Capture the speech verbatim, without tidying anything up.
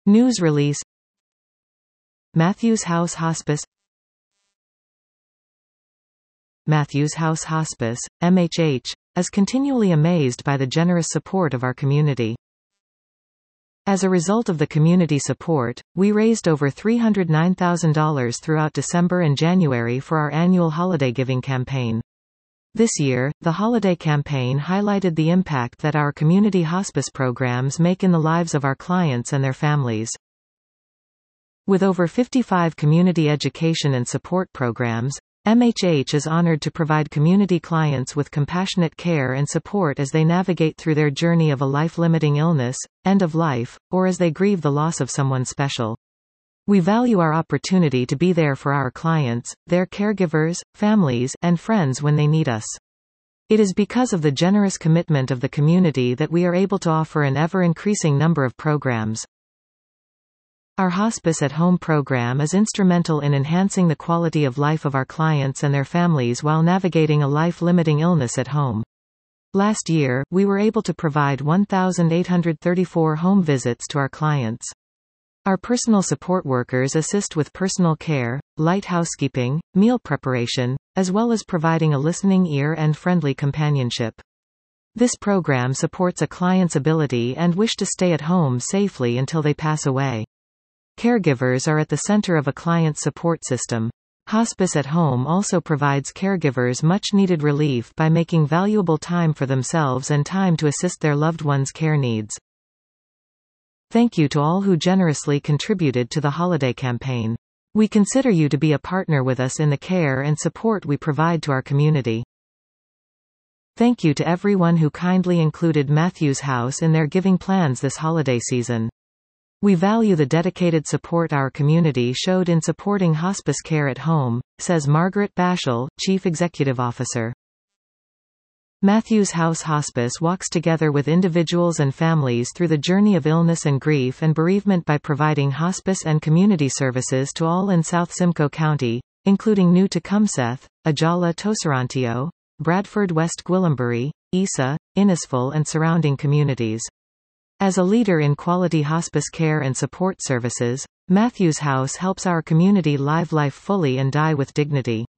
News release. Matthews House Hospice. Matthews House Hospice, M H H, is continually amazed by the generous support of our community. As a result of the community support, we raised over three hundred nine thousand dollars throughout December and January for our annual holiday giving campaign. This year, the holiday campaign highlighted the impact that our community hospice programs make in the lives of our clients and their families. With over fifty-five community education and support programs, M H H is honored to provide community clients with compassionate care and support as they navigate through their journey of a life-limiting illness, end of life, or as they grieve the loss of someone special. We value our opportunity to be there for our clients, their caregivers, families, and friends when they need us. It is because of the generous commitment of the community that we are able to offer an ever-increasing number of programs. Our Hospice at Home program is instrumental in enhancing the quality of life of our clients and their families while navigating a life-limiting illness at home. Last year, we were able to provide one thousand eight hundred thirty-four home visits to our clients. Our personal support workers assist with personal care, light housekeeping, meal preparation, as well as providing a listening ear and friendly companionship. This program supports a client's ability and wish to stay at home safely until they pass away. Caregivers are at the center of a client's support system. Hospice at Home also provides caregivers much-needed relief by making valuable time for themselves and time to assist their loved ones' care needs. Thank you to all who generously contributed to the holiday campaign. We consider you to be a partner with us in the care and support we provide to our community. Thank you to everyone who kindly included Matthews House in their giving plans this holiday season. We value the dedicated support our community showed in supporting hospice care at home, says Margaret Bashel, Chief Executive Officer. Matthews House Hospice walks together with individuals and families through the journey of illness and grief and bereavement by providing hospice and community services to all in South Simcoe County, including New Tecumseth, Ajala Toserantio, Bradford West Gwillimbury, Isa, Innisfil and surrounding communities. As a leader in quality hospice care and support services, Matthews House helps our community live life fully and die with dignity.